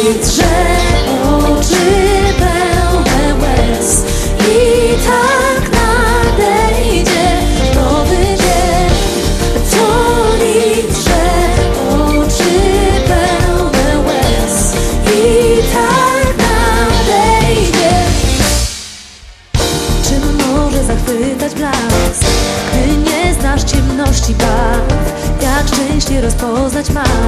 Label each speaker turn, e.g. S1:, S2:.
S1: nic, że oczy pełne łez i tak nadejdzie nowy dzień. To nic, że oczy pełne łez i tak nadejdzie. Czym może zachwytać blask, gdy nie znasz ciemności barw? Jak szczęście rozpoznać masz,